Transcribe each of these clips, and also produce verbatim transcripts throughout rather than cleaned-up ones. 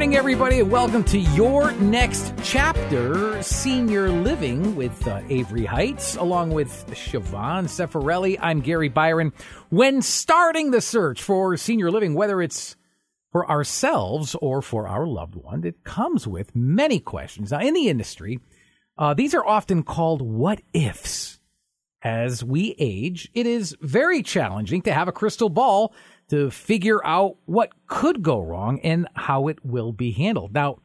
morning, everybody, and welcome to Your Next Chapter, Senior Living with uh, Avery Heights, along with Siobhan Cefarelli. I'm Gary Byron. When starting the search for senior living, whether it's for ourselves or for our loved one, it comes with many questions. Now, in the industry, uh, these are often called what-ifs. As we age, it is very challenging to have a crystal ball to figure out what could go wrong and how it will be handled. Now,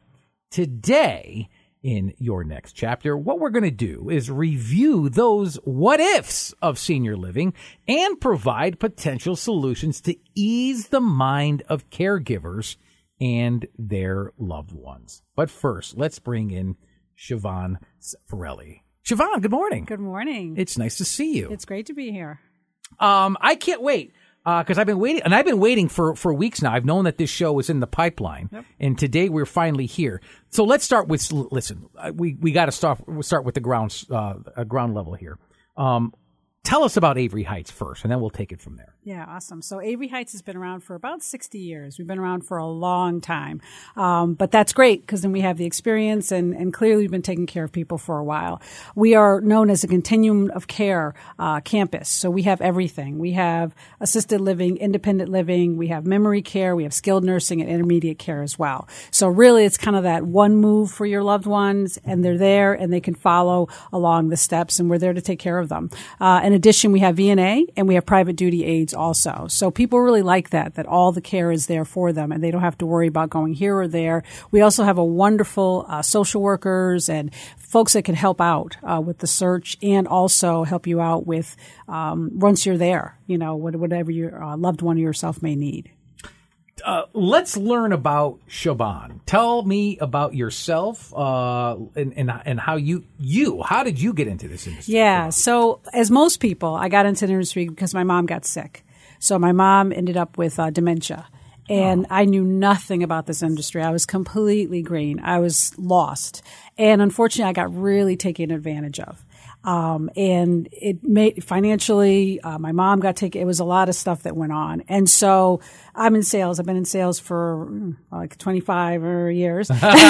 today, in Your Next Chapter, what we're going to do is review those what-ifs of senior living and provide potential solutions to ease the mind of caregivers and their loved ones. But first, let's bring in Siobhan Cefarelli. Siobhan, good morning. Good morning. It's nice to see you. It's great to be here. Um, I can't wait. Because uh, I've been waiting, and I've been waiting for, for weeks now. I've known that this show was in the pipeline, yep. And today we're finally here. So let's start with, listen, we, we got to start, start with the ground, uh, ground level here. Um, tell us about Avery Heights first, and then we'll take it from there. Yeah, awesome. So Avery Heights has been around for about sixty years. We've been around for a long time. Um, but that's great because then we have the experience and, and clearly we've been taking care of people for a while. We are known as a continuum of care uh, campus. So we have everything. We have assisted living, independent living, we have memory care, we have skilled nursing and intermediate care as well. So really it's kind of that one move for your loved ones and they're there and they can follow along the steps and we're there to take care of them. Uh, in addition, we have V N A and we have private duty aides also. So people really like that, that all the care is there for them and they don't have to worry about going here or there. We also have a wonderful uh, social workers and folks that can help out uh, with the search and also help you out with um, once you're there, you know, whatever your uh, loved one or yourself may need. Uh, let's learn about Siobhan. Tell me about yourself uh, and, and and how you you how did you get into this industry? Yeah, so as most people, I got into the industry because my mom got sick. So my mom ended up with uh, dementia. And oh. I knew nothing about this industry. I was completely green. I was lost. And unfortunately, I got really taken advantage of. Um, and it made financially, uh, my mom got taken. It was a lot of stuff that went on. And so I'm in sales. I've been in sales for mm, like twenty-five or years.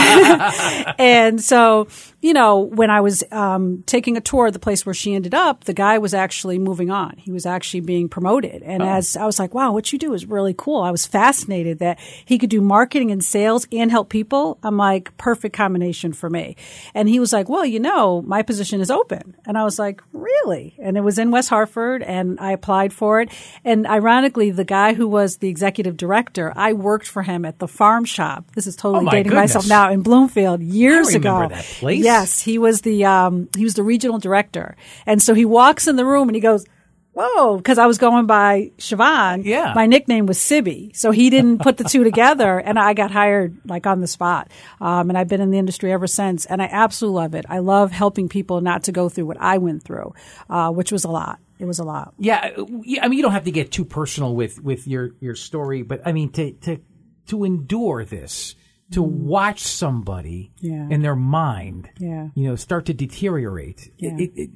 And so, you know, when I was, um, taking a tour of the place where she ended up, the guy was actually moving on. He was actually being promoted. And oh. as I was like, wow, what you do is really cool. I was fascinated that he could do marketing and sales and help people. I'm like, perfect combination for me. And he was like, well, you know, my position is open. And I was like, really? And it was in West Hartford and I applied for it. And ironically, the guy who was the executive director, I worked for him at the farm shop. This is totally oh my dating goodness. myself now in Bloomfield years I remember ago. That place. Yes, he was the, um, he was the regional director. And so he walks in the room and he goes, whoa, because I was going by Siobhan. Yeah. My nickname was Sibby. So he didn't put the two together and I got hired like on the spot. Um, and I've been in the industry ever since and I absolutely love it. I love helping people not to go through what I went through, uh, which was a lot. It was a lot. Yeah. I mean, you don't have to get too personal with, with your, your story, but I mean, to, to, to endure this, to mm. watch somebody yeah. and their mind, yeah. you know, start to deteriorate. Yeah. It, it,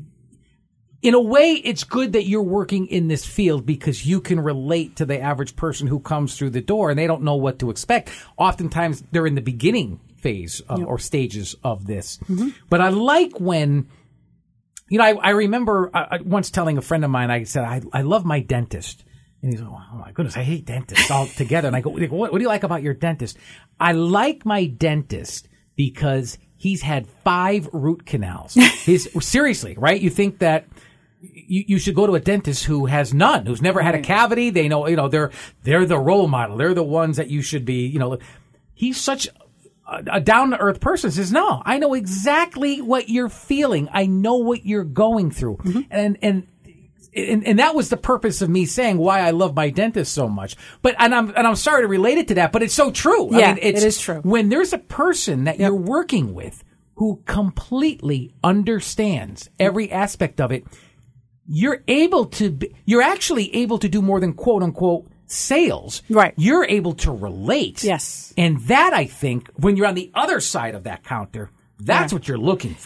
In a way, it's good that you're working in this field because you can relate to the average person who comes through the door and they don't know what to expect. Oftentimes, they're in the beginning phase of, yep. or stages of this. Mm-hmm. But I like when, you know, I, I remember uh, once telling a friend of mine, I said, I, I love my dentist. And he's like, oh, my goodness, I hate dentists altogether. And I go, what, what do you like about your dentist? I like my dentist because he's had five root canals. His, seriously, right? You think that You, you should go to a dentist who has none, who's never had a cavity. They know, you know, they're, they're the role model. They're the ones that you should be, you know. He's such a, a down-to-earth person. Says, no, I know exactly what you're feeling. I know what you're going through. Mm-hmm. And, and, and, and that was the purpose of me saying why I love my dentist so much. But, and I'm, and I'm sorry to relate it to that, but it's so true. Yeah, I mean, it's, it is true. When there's a person that yep. you're working with who completely understands every aspect of it, you're able to, be, you're actually able to do more than quote unquote sales. Right. You're able to relate. Yes. And that, I think, when you're on the other side of that counter, that's yeah. what you're looking for. Yeah.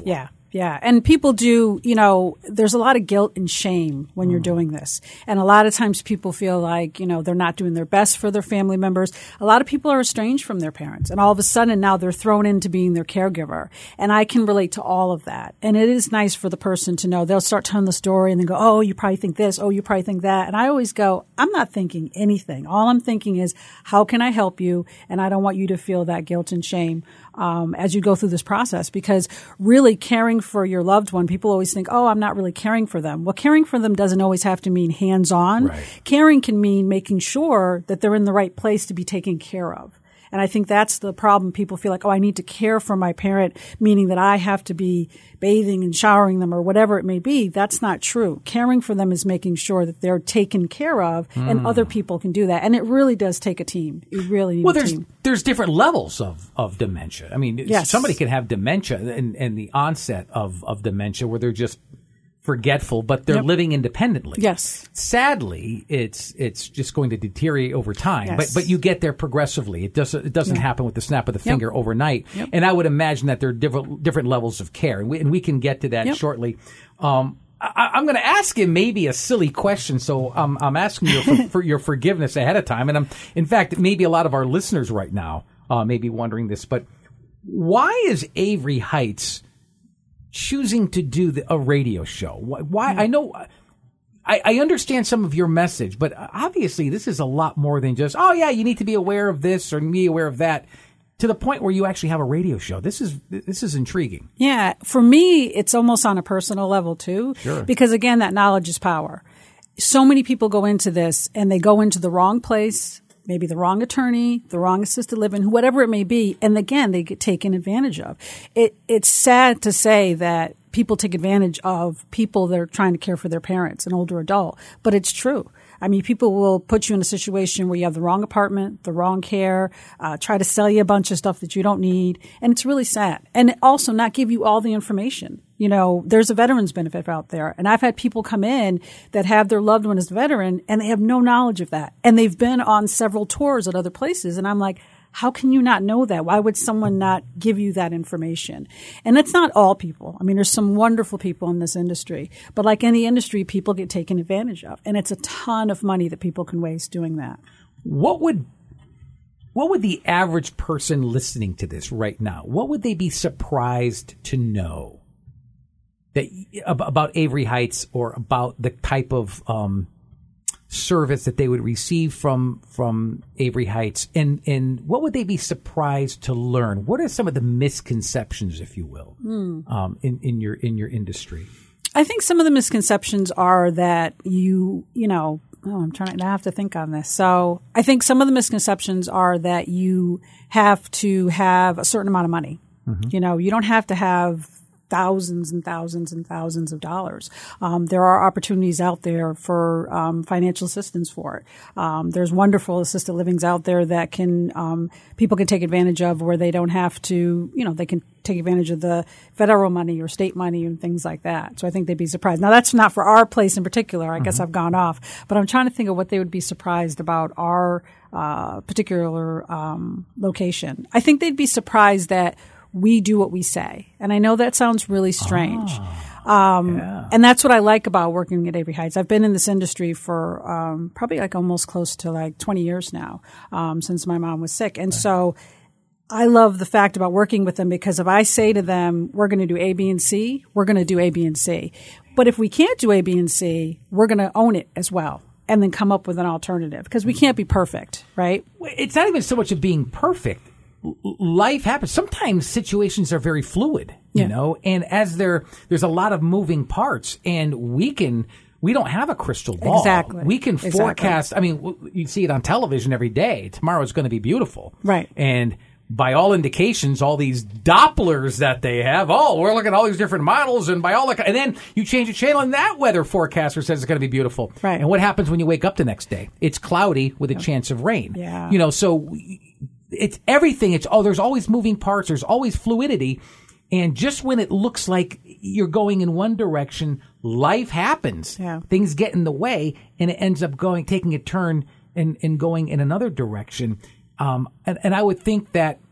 Yeah. And people do, you know, there's a lot of guilt and shame when you're doing this. And a lot of times people feel like, you know, they're not doing their best for their family members. A lot of people are estranged from their parents. And all of a sudden now they're thrown into being their caregiver. And I can relate to all of that. And it is nice for the person to know they'll start telling the story and then go, oh, you probably think this. Oh, you probably think that. And I always go, I'm not thinking anything. All I'm thinking is, how can I help you? And I don't want you to feel that guilt and shame Um, as you go through this process, because really caring for your loved one, people always think, oh, I'm not really caring for them. Well, caring for them doesn't always have to mean hands-on. Right. Caring can mean making sure that they're in the right place to be taken care of. And I think that's the problem. People feel like, oh, I need to care for my parent, meaning that I have to be bathing and showering them or whatever it may be. That's not true. Caring for them is making sure that they're taken care of, mm. and other people can do that. And it really does take a team. It really needs well, a there's, team. There's different levels of, of dementia. I mean, Yes. somebody can have dementia and, and the onset of, of dementia where they're just forgetful, but they're Yep. living independently. Yes. Sadly, it's it's just going to deteriorate over time. Yes. But but you get there progressively. It doesn't it doesn't Yeah. happen with the snap of the Yep. finger overnight. Yep. And I would imagine that there are different different levels of care, and we, and we can get to that Yep. shortly. Um, I, I'm going to ask him maybe a silly question, so I'm I'm asking you for, for your forgiveness ahead of time. And I'm in fact maybe a lot of our listeners right now uh, may be wondering this, but why is Avery Heights choosing to do the, a radio show? Why? why I know, I, I understand some of your message, but obviously this is a lot more than just, oh yeah, you need to be aware of this or be aware of that, to the point where you actually have a radio show. This is this is intriguing. Yeah. For me, it's almost on a personal level too. Sure. Because again, that knowledge is power. So many people go into this and they go into the wrong place, maybe the wrong attorney, the wrong assisted living, whatever it may be. And again, they get taken advantage of. It, it's sad to say that people take advantage of people that are trying to care for their parents, an older adult, but it's true. I mean, people will put you in a situation where you have the wrong apartment, the wrong care, uh, try to sell you a bunch of stuff that you don't need. And it's really sad. And also not give you all the information. You know, there's a veterans benefit out there. And I've had people come in that have their loved one as a veteran and they have no knowledge of that. And they've been on several tours at other places. And I'm like, how can you not know that? Why would someone not give you that information? And it's not all people. I mean, there's some wonderful people in this industry. But like any industry, people get taken advantage of. And it's a ton of money that people can waste doing that. What would what would the average person listening to this right now, what would they be surprised to know that about Avery Heights, or about the type of um service that they would receive from from Avery Heights, and and what would they be surprised to learn? What are some of the misconceptions, if you will, mm. um, in in your in your industry? I think some of the misconceptions are that you you know oh I'm trying to I have to think on this. So I think some of the misconceptions are that you have to have a certain amount of money. Mm-hmm. You know, you don't have to have thousands and thousands and thousands of dollars. Um, there are opportunities out there for um, financial assistance for it. Um, there's wonderful assisted livings out there that can um, people can take advantage of, where they don't have to, you know, they can take advantage of the federal money or state money and things like that. So I think they'd be surprised. Now, that's not for our place in particular. I mm-hmm. guess I've gone off, but I'm trying to think of what they would be surprised about our uh, particular um, location. I think they'd be surprised that we do what we say. And I know that sounds really strange. Ah, um, yeah. And that's what I like about working at Avery Heights. I've been in this industry for um, probably like almost close to like twenty years now, um, since my mom was sick. And right. so I love the fact about working with them, because if I say to them, we're going to do A, B, and C, we're going to do A, B, and C. But if we can't do A, B, and C, we're going to own it as well, and then come up with an alternative, because we can't be perfect, right? It's not even so much of being perfect. Life happens. Sometimes situations are very fluid, you yeah. know, and as there, there's a lot of moving parts, and we can, we don't have a crystal ball. Exactly. We can exactly. forecast. I mean, you see it on television every day. Tomorrow's going to be beautiful. Right. And by all indications, all these Dopplers that they have, oh, we're looking at all these different models, and by all, the, and then you change the channel, and that weather forecaster says it's going to be beautiful. Right. And what happens when you wake up the next day? It's cloudy with a chance of rain. Yeah. You know, so it's everything. It's, oh, there's always moving parts. There's always fluidity. And just when it looks like you're going in one direction, life happens. Yeah. Things get in the way, and it ends up going, taking a turn and, and going in another direction. Um, and, and I would think that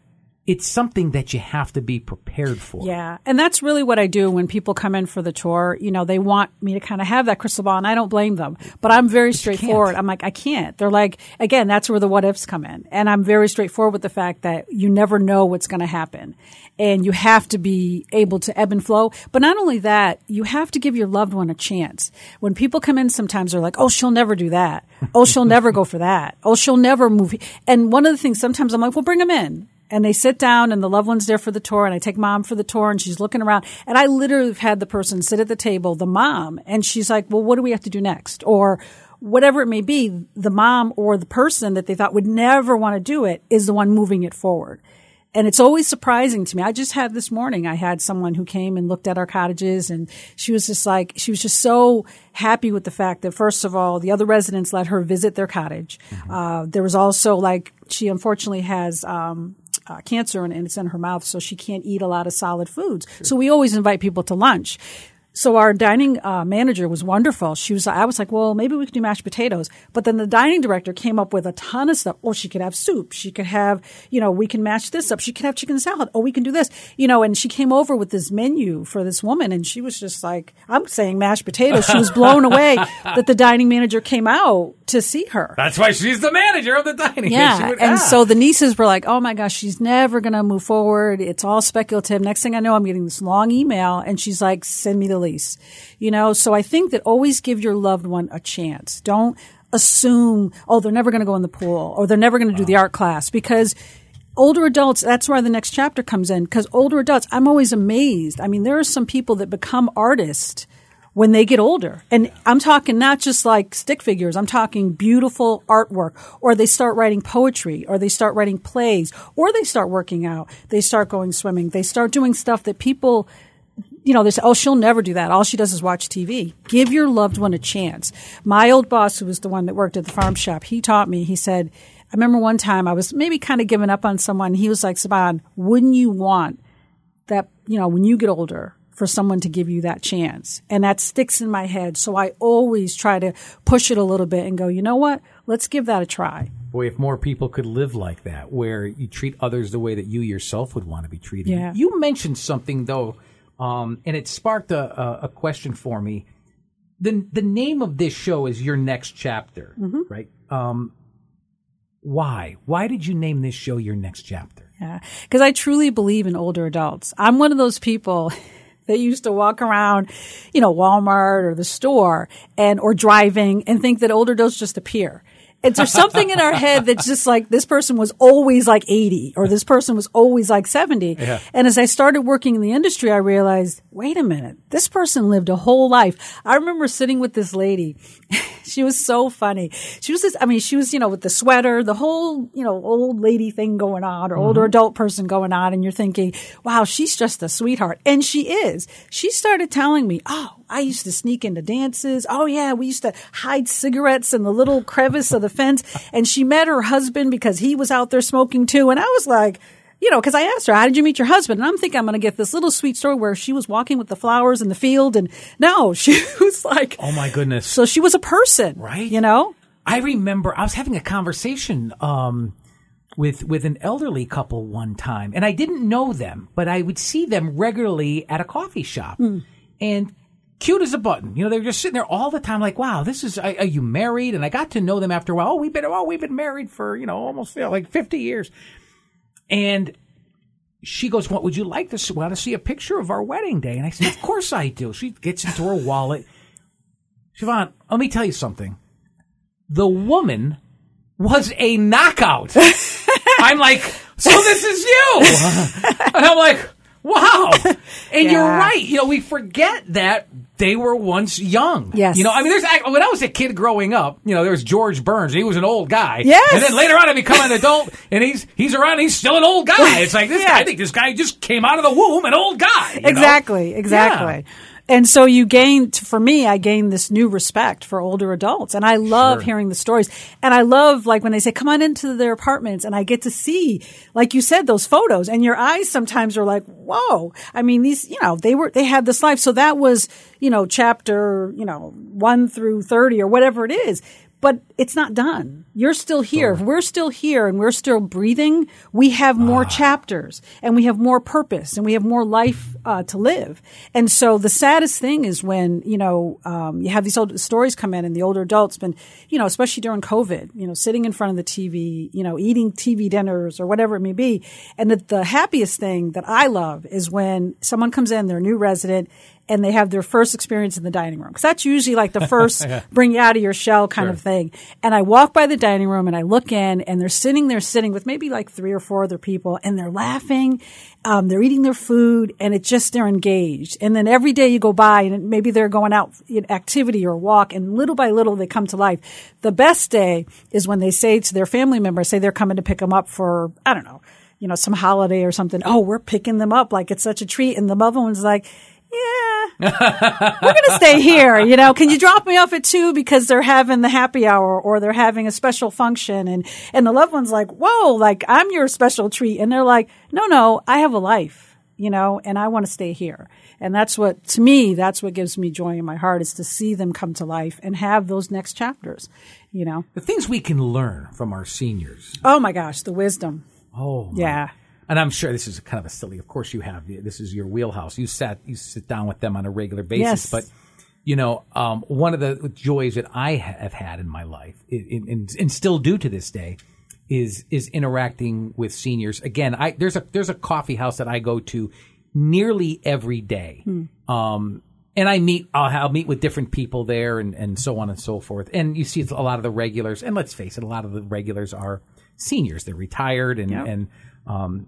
it's something that you have to be prepared for. Yeah. And that's really what I do when people come in for the tour. You know, they want me to kind of have that crystal ball, and I don't blame them. But I'm very straightforward. I'm like, I can't. They're like, again, that's where the what ifs come in. And I'm very straightforward with the fact that you never know what's going to happen. And you have to be able to ebb and flow. But not only that, you have to give your loved one a chance. When people come in, sometimes they're like, oh, she'll never do that. Oh, she'll never go for that. Oh, she'll never move. And one of the things, sometimes I'm like, well, bring them in. And they sit down, and the loved one's there for the tour, and I take mom for the tour, and she's looking around. And I literally have had the person sit at the table, the mom, and she's like, well, what do we have to do next? Or whatever it may be, the mom or the person that they thought would never want to do it is the one moving it forward. And it's always surprising to me. I just had this morning, I had someone who came and looked at our cottages, and she was just like, she was just so happy with the fact that, first of all, the other residents let her visit their cottage. Mm-hmm. Uh, there was also like, she unfortunately has, um, Uh, cancer and, and it's in her mouth, so she can't eat a lot of solid foods. Sure. So we always invite people to lunch. So our dining uh, manager was wonderful. She was, I was like, well, maybe we could do mashed potatoes. But then the dining director came up with a ton of stuff. Oh, she could have soup. She could have, you know, we can mash this up. She could have chicken salad. Oh, we can do this. You know, and she came over with this menu for this woman, and she was just like, I'm saying mashed potatoes. She was blown away that the dining manager came out to see her. That's why she's the manager of the dining. Yeah. Would, and ah. so the nieces were like, oh my gosh, she's never going to move forward. It's all speculative. Next thing I know, I'm getting this long email, and she's like, send me the lease. You know, so I think that always give your loved one a chance. Don't assume, oh, they're never going to go in the pool, or they're never going to do the art class, because older adults, that's where the next chapter comes in, because older adults, I'm always amazed. I mean, there are some people that become artists when they get older. And I'm talking not just like stick figures. I'm talking beautiful artwork, or they start writing poetry, or they start writing plays, or they start working out. They start going swimming. They start doing stuff that people, you know, they say, oh, she'll never do that. All she does is watch T V. Give your loved one a chance. My old boss, who was the one that worked at the farm shop, he taught me, he said, I remember one time I was maybe kind of giving up on someone. He was like, Saban, wouldn't you want that, you know, when you get older, for someone to give you that chance? And that sticks in my head. So I always try to push it a little bit and go, you know what? Let's give that a try. Boy, if more people could live like that, where you treat others the way that you yourself would want to be treated. Yeah. You mentioned something, though, um, and it sparked a, a, a question for me. The, the name of this show is Your Next Chapter, mm-hmm. right? Um, why? Why did you name this show Your Next Chapter? Yeah, because I truly believe in older adults. I'm one of those people that used to walk around, you know, Walmart or the store and or driving and think that older adults just appear. And there's something in our head that's just like, this person was always like eighty, or this person was always like seventy. Yeah. And as I started working in the industry, I realized, wait a minute, this person lived a whole life. I remember sitting with this lady. She was so funny. She was this, I mean, she was, you know, with the sweater, the whole, you know, old lady thing going on, or mm-hmm. older adult person going on. And you're thinking, wow, she's just a sweetheart. And she is. She started telling me, oh, I used to sneak into dances. Oh, yeah, we used to hide cigarettes in the little crevice of the fence. And she met her husband because he was out there smoking too. And I was like, you know, because I asked her, how did you meet your husband? And I'm thinking I'm going to get this little sweet story where she was walking with the flowers in the field. And no, she was like, oh, my goodness. So she was a person, right? You know, I remember I was having a conversation um, with with an elderly couple one time, and I didn't know them, but I would see them regularly at a coffee shop. Mm. And cute as a button. You know, they were just sitting there all the time like, wow, this is, are, are you married? And I got to know them after a while. Oh, we've been, oh, we've been married for, you know, almost you know, like fifty years. And she goes, what would you like to see? Want to see a picture of our wedding day? And I said, of course I do. She gets into her wallet. Siobhan, let me tell you something. The woman was a knockout. I'm like, so this is you. And I'm like, wow. And yeah. You're right. You know, we forget that they were once young. Yes. You know, I mean, there's, when I was a kid growing up, you know, there was George Burns. He was an old guy. Yes. And then later on I become an adult and he's, he's around and he's still an old guy. It's like, this yeah. guy, I think this guy just came out of the womb, an old guy. You exactly. know? Exactly. Yeah. And so you gain, for me, I gained this new respect for older adults. And I love sure. hearing the stories. And I love, like, when they say, come on into their apartments, and I get to see, like you said, those photos. And your eyes sometimes are like, whoa. I mean, these, you know, they were, they had this life. So that was, you know, chapter, you know, one through thirty or whatever it is. But it's not done. You're still here. If we're still here and we're still breathing, we have more ah. chapters and we have more purpose and we have more life uh, to live. And so the saddest thing is when, you know, um, you have these old stories come in and the older adults been, you know, especially during COVID, you know, sitting in front of the T V, you know, eating T V dinners or whatever it may be. And the, the happiest thing that I love is when someone comes in, they're a new resident, and they have their first experience in the dining room. Because that's usually like the first yeah. bring you out of your shell kind sure. of thing. And I walk by the dining room and I look in and they're sitting there sitting with maybe like three or four other people and they're laughing. Um, they're eating their food and it's just they're engaged. And then every day you go by and maybe they're going out in activity or walk and little by little they come to life. The best day is when they say to their family members, say they're coming to pick them up for, I don't know, you know, some holiday or something. Oh, we're picking them up like it's such a treat. And the mother one's like, yeah, we're going to stay here. You know, can you drop me off at two because they're having the happy hour or they're having a special function? And, and the loved one's like, whoa, like I'm your special treat. And they're like, no, no, I have a life, you know, and I want to stay here. And that's what, to me, that's what gives me joy in my heart is to see them come to life and have those next chapters, you know. The things we can learn from our seniors. Oh my gosh, the wisdom. Oh, my. Yeah. And I'm sure this is kind of a silly, of course you have, this is your wheelhouse. You sat, you sit down with them on a regular basis. Yes. But, you know, um, one of the joys that I have had in my life, and, and still do to this day, is is interacting with seniors. Again, I there's a there's a coffee house that I go to nearly every day. Hmm. Um, and I meet, I'll, I'll meet with different people there and, and so on and so forth. And you see a lot of the regulars, and let's face it, a lot of the regulars are seniors. They're retired and, yep. and, um,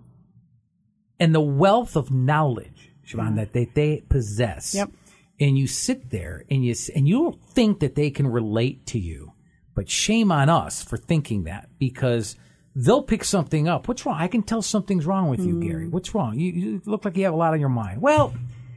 And the wealth of knowledge, Siobhan, that they, they possess. Yep. And you sit there and you and you don't think that they can relate to you. But shame on us for thinking that because they'll pick something up. What's wrong? I can tell something's wrong with you, mm. Gary. What's wrong? You, you look like you have a lot on your mind. Well,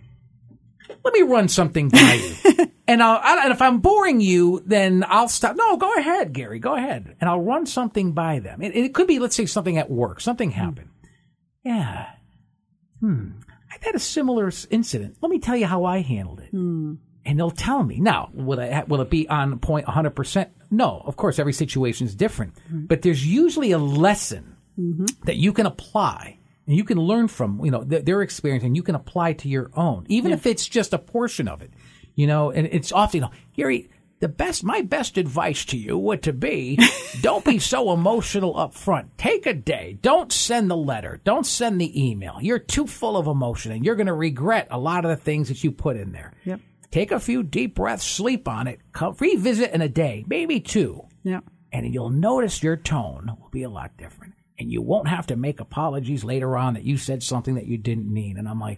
let me run something by you. and, I'll, I, and if I'm boring you, then I'll stop. No, go ahead, Gary. Go ahead. And I'll run something by them. It, it could be, let's say, something at work. Something happened. Mm. Yeah. Hmm. I've had a similar incident. Let me tell you how I handled it. Hmm. And they'll tell me. Now, will it, will it be on point one hundred percent? No. Of course, every situation is different. Mm-hmm. But there's usually a lesson mm-hmm. that you can apply and you can learn from, you know, th- their experience and you can apply to your own, even yeah. if it's just a portion of it. You know, and it's often, you know, Gary, the best, my best advice to you would to be, don't be so emotional up front. Take a day. Don't send the letter. Don't send the email. You're too full of emotion and you're going to regret a lot of the things that you put in there. Yep. Take a few deep breaths, sleep on it, come, revisit in a day, maybe two. Yeah. And you'll notice your tone will be a lot different. And you won't have to make apologies later on that you said something that you didn't mean. And I'm like,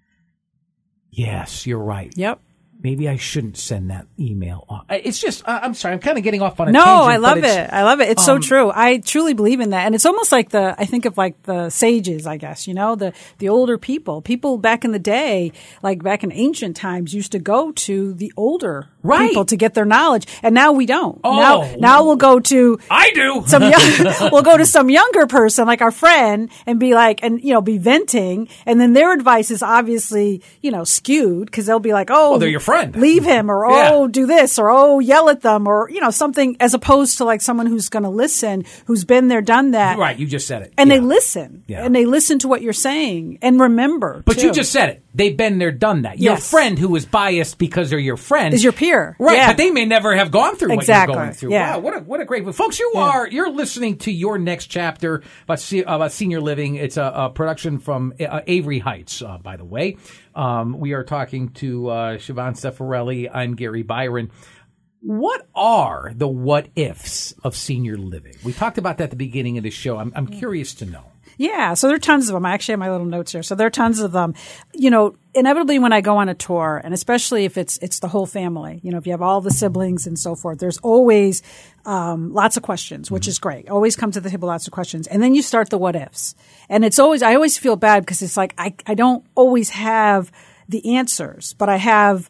yes, you're right. Yep. Maybe I shouldn't send that email off. It's just, I'm sorry, I'm kind of getting off on a no, tangent. No, I love it. I love it. It's um, so true. I truly believe in that. And it's almost like the, I think of like the sages, I guess, you know, the, the older people. People back in the day, like back in ancient times, used to go to the older right. people to get their knowledge. And now we don't. Oh. Now, now we'll go to. I do. Some young, we'll go to some younger person, like our friend, and be like, and, you know, be venting. And then their advice is obviously, you know, skewed because they'll be like, oh, well, they're your friend. Leave him. Or, oh, yeah. do this, or, oh, yell at them, or, you know, something, as opposed to like someone who's going to listen, who's been there, done that. Right, you just said it. And yeah. they listen. Yeah. And they listen to what you're saying and remember. But too. You just said it. They've been there, done that. Your yes. friend who is biased because they're your friend. Is your peer. Right, yeah. but they may never have gone through exactly. what you're going through. Yeah. Wow, what a, what a great, folks, you yeah. are, you're listening to Your Next Chapter about, about senior living. It's a, a production from uh, Avery Heights, uh, by the way. Um, we are talking to uh, Siobhan Stefarelli. I'm Gary Byron. What are the what ifs of senior living? We talked about that at the beginning of the show. I'm, I'm curious to know. Yeah, so there are tons of them. I actually have my little notes here. So there are tons of them. You know, inevitably when I go on a tour, and especially if it's it's the whole family, you know, if you have all the siblings and so forth, there's always um, lots of questions, which mm-hmm. is great. Always come to the table, lots of questions. And then you start the what ifs. And it's always, I always feel bad because it's like I, I don't always have the answers, but I have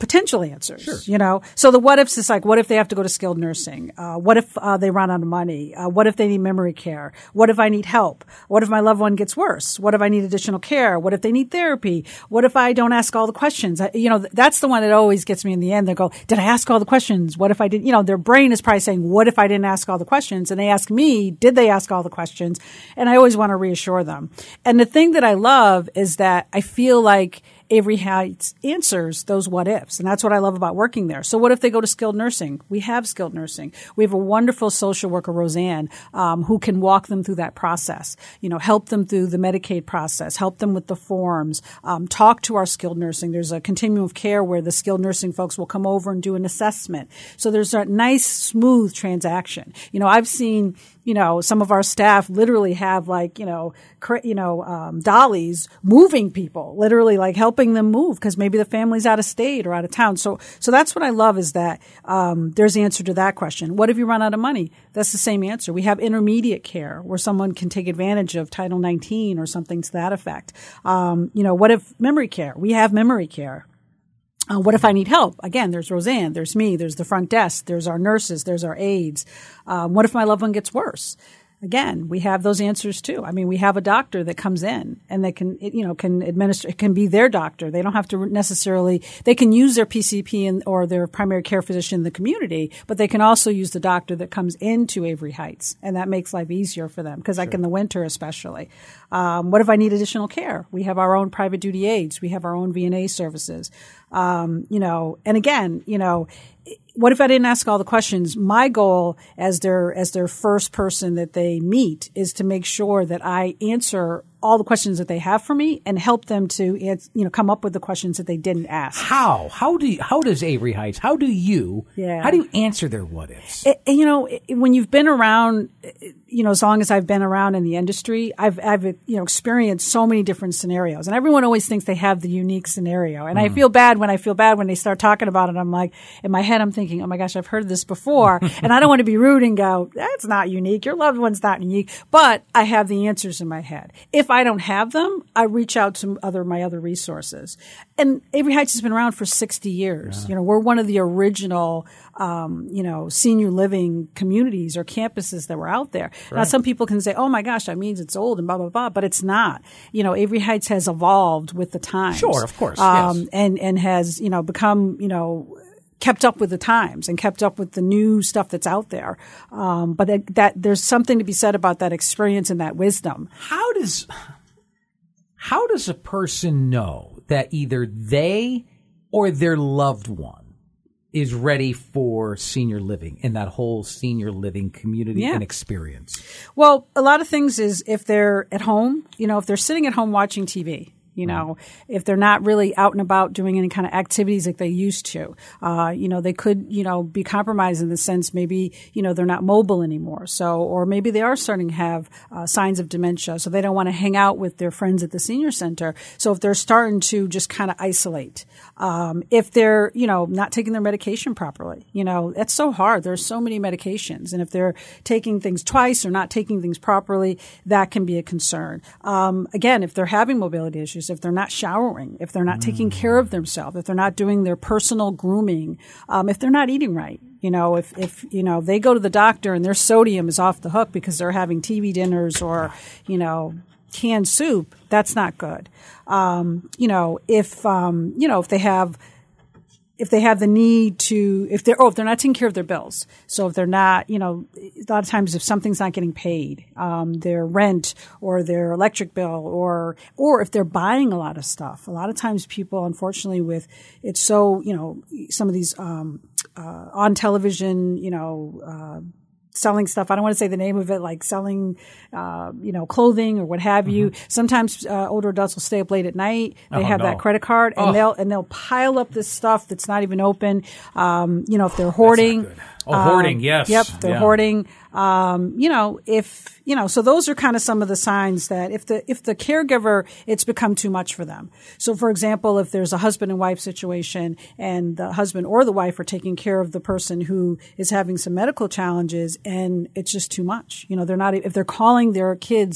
potential answers, Sure. you know? So the what ifs is like, what if they have to go to skilled nursing? Uh, what if uh, they run out of money? Uh, what if they need memory care? What if I need help? What if my loved one gets worse? What if I need additional care? What if they need therapy? What if I don't ask all the questions? I, you know, that's the one that always gets me in the end. They go, did I ask all the questions? What if I didn't? You know, their brain is probably saying, what if I didn't ask all the questions? And they ask me, did they ask all the questions? And I always want to reassure them. And the thing that I love is that I feel like Avery Heights answers those what ifs. And that's what I love about working there. So what if they go to skilled nursing? We have skilled nursing. We have a wonderful social worker, Roseanne, um, who can walk them through that process, you know, help them through the Medicaid process, help them with the forms, um, talk to our skilled nursing. There's a continuum of care where the skilled nursing folks will come over and do an assessment. So there's a nice, smooth transaction. You know, I've seen, you know, some of our staff literally have like, you know, cra- you know, um, dollies moving people, literally like helping them move because maybe the family's out of state or out of town. So, so that's what I love is that, um, there's the answer to that question. What if you run out of money? That's the same answer. We have intermediate care where someone can take advantage of Title nineteen or something to that effect. Um, you know, what if memory care? We have memory care. Uh, what if I need help? Again, there's Roseanne, there's me, there's the front desk, there's our nurses, there's our aides. Um, what if my loved one gets worse? Again, we have those answers too. I mean, we have a doctor that comes in and they can, you know, can administer, it can be their doctor. They don't have to necessarily, they can use their P C P in, or their primary care physician in the community, but they can also use the doctor that comes into Avery Heights. And that makes life easier for them because sure. like in the winter especially. Um, what if I need additional care? We have our own private duty aides. We have our own V and A services. Um, you know, and again, you know, what if I didn't ask all the questions? My goal as their, as their first person that they meet is to make sure that I answer all the questions that they have for me and help them to, you know, come up with the questions that they didn't ask. How? How do you, how does Avery Heights, how do you, yeah. how do you answer their what ifs? It, you know, it, when you've been around, you know, as long as I've been around in the industry, I've, I've, you know, experienced so many different scenarios and everyone always thinks they have the unique scenario. And mm. I feel bad when I feel bad when they start talking about it. I'm like, in my head, I'm thinking, oh my gosh, I've heard this before. And I don't want to be rude and go, that's not unique. Your loved one's not unique, but I have the answers in my head. If I don't have them, I reach out to other, my other resources. And Avery Heights has been around for sixty years. Yeah. You know, we're one of the original, um, you know, senior living communities or campuses that were out there. Right. Now, some people can say, oh my gosh, that means it's old and blah, blah, blah, but it's not. You know, Avery Heights has evolved with the times. Sure, of course. Um, yes. and, and has, you know, become, you know, kept up with the times and kept up with the new stuff that's out there. Um, but that, that there's something to be said about that experience and that wisdom. How does, how does a person know that either they or their loved one is ready for senior living in that whole senior living community yeah. and experience? Well, a lot of things is if they're at home, you know, if they're sitting at home watching T V, you know, if they're not really out and about doing any kind of activities like they used to, uh, you know, they could, you know, be compromised in the sense maybe, you know, they're not mobile anymore. So, or maybe they are starting to have uh, signs of dementia. So they don't want to hang out with their friends at the senior center. So if they're starting to just kind of isolate, um, if they're, you know, not taking their medication properly, you know, it's so hard. There's so many medications. And if they're taking things twice or not taking things properly, that can be a concern. Um, again, if they're having mobility issues, if they're not showering, if they're not mm. taking care of themselves, if they're not doing their personal grooming, um, if they're not eating right, you know, if, if, you know, they go to the doctor and their sodium is off the hook because they're having T V dinners or, you know, canned soup, that's not good. Um, you know, if, um, you know, if they have, if they have the need to, if they're, oh, if they're not taking care of their bills. So if they're not, you know, a lot of times if something's not getting paid, um, their rent or their electric bill or, or if they're buying a lot of stuff. A lot of times people, unfortunately with, it's so, you know, some of these, um, uh, on television, you know, uh, selling stuff. I don't want to say the name of it, like selling, uh, you know, clothing or what have mm-hmm. you. Sometimes uh, older adults will stay up late at night. They oh, have no. that credit card, and oh. they'll and they'll pile up this stuff that's not even open. Um, you know, if they're hoarding. Oh, hoarding, um, yes. Yep, they're yeah. hoarding. Um, you know, if, you know, so those are kind of some of the signs that if the, if the caregiver, it's become too much for them. So for example, if there's a husband and wife situation and the husband or the wife are taking care of the person who is having some medical challenges and it's just too much, you know, they're not, if they're calling their kids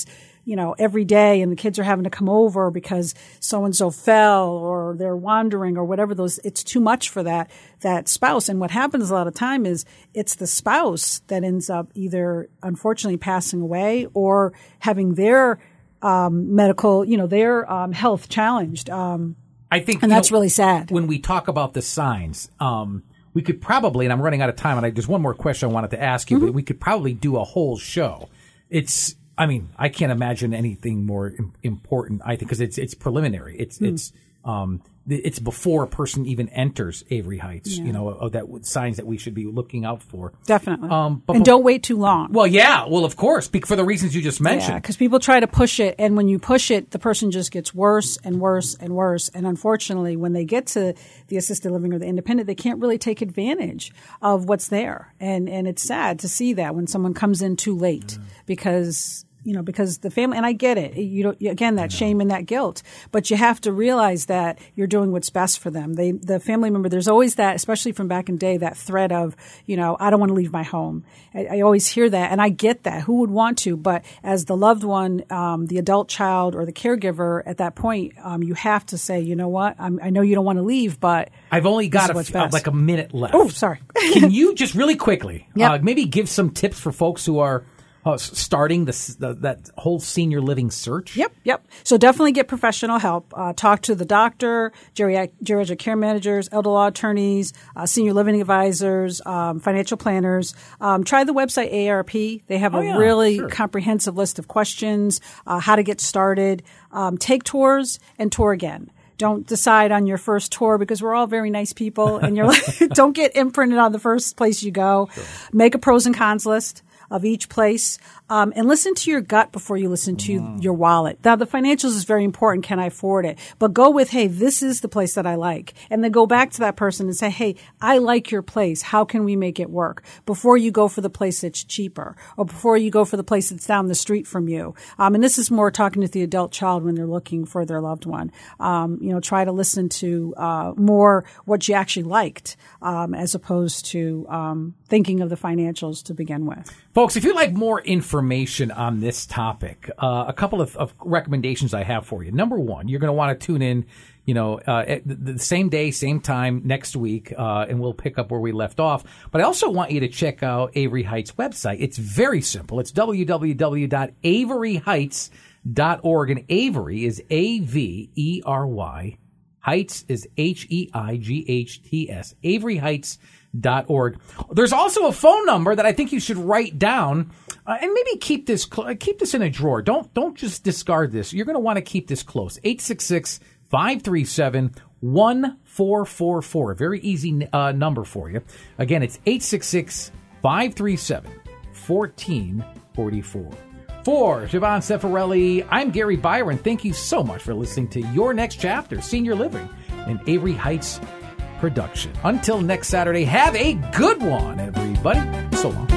you know, every day and the kids are having to come over because so-and-so fell or they're wandering or whatever those, it's too much for that, that spouse. And what happens a lot of time is it's the spouse that ends up either unfortunately passing away or having their, um, medical, you know, their, um, health challenged. Um, I think, and that's know, really sad. When we talk about the signs, um, we could probably, and I'm running out of time, and I, there's one more question I wanted to ask you, mm-hmm. but we could probably do a whole show. It's, I mean, I can't imagine anything more im- important, I think, because it's it's preliminary. It's mm. it's um it's before a person even enters Avery Heights, yeah. you know, of that signs that we should be looking out for. Definitely. Um, but and bef- don't wait too long. Well, yeah. Well, of course, for the reasons you just mentioned. Yeah, because people try to push it, and when you push it, the person just gets worse and worse and worse. And unfortunately, when they get to the assisted living or the independent, they can't really take advantage of what's there. And and it's sad to see that when someone comes in too late mm. because you know, because the family, and I get it, you don't, again, that shame and that guilt, but you have to realize that you're doing what's best for them. They, the family member, there's always that, especially from back in the day, that threat of, you know, I don't want to leave my home. I, I always hear that, and I get that. Who would want to? But as the loved one, um, the adult child or the caregiver at that point, um, you have to say, you know what, I'm, I know you don't want to leave, but I've only got a, uh, like a minute left. Oh, sorry. Can you just really quickly, yep. uh, maybe give some tips for folks who are Uh, starting this, the, that whole senior living search? Yep, yep. So definitely get professional help. Uh, talk to the doctor, geriatric, geriatric care managers, elder law attorneys, uh, senior living advisors, um, financial planners. Um, try the website A A R P. They have oh, a yeah, really sure. comprehensive list of questions, uh, how to get started. Um, take tours and tour again. Don't decide on your first tour because we're all very nice people, and you're like, don't get imprinted on the first place you go. Sure. Make a pros and cons list of each place, um, and listen to your gut before you listen to mm. your wallet. Now, the financials is very important. Can I afford it? But go with, hey, this is the place that I like. And then go back to that person and say, hey, I like your place. How can we make it work? Before you go for the place that's cheaper, or before you go for the place that's down the street from you. Um, and this is more talking to the adult child when they're looking for their loved one. Um, you know, try to listen to uh, more what you actually liked, um, as opposed to um, thinking of the financials to begin with. Folks, if you'd like more information on this topic, uh, a couple of, of recommendations I have for you. Number one, you're going to want to tune in, you know, uh, at the, the same day, same time next week, uh, and we'll pick up where we left off. But I also want you to check out Avery Heights' website. It's very simple. It's w w w dot avery heights dot org, and Avery is A V E R Y. Heights is H E I G H T S. Avery Heights dot org. There's also a phone number that I think you should write down, uh, and maybe keep this cl- keep this in a drawer. Don't don't just discard this. You're going to want to keep this close. eight six six, five three seven, one four four four. A very easy uh, number for you. Again, it's eight six six, five three seven, one four four four. For Siobhan Cefarelli, I'm Gary Byron. Thank you so much for listening to Your Next Chapter, Senior Living, an Avery Heights production. Until next Saturday, have a good one, everybody. So long.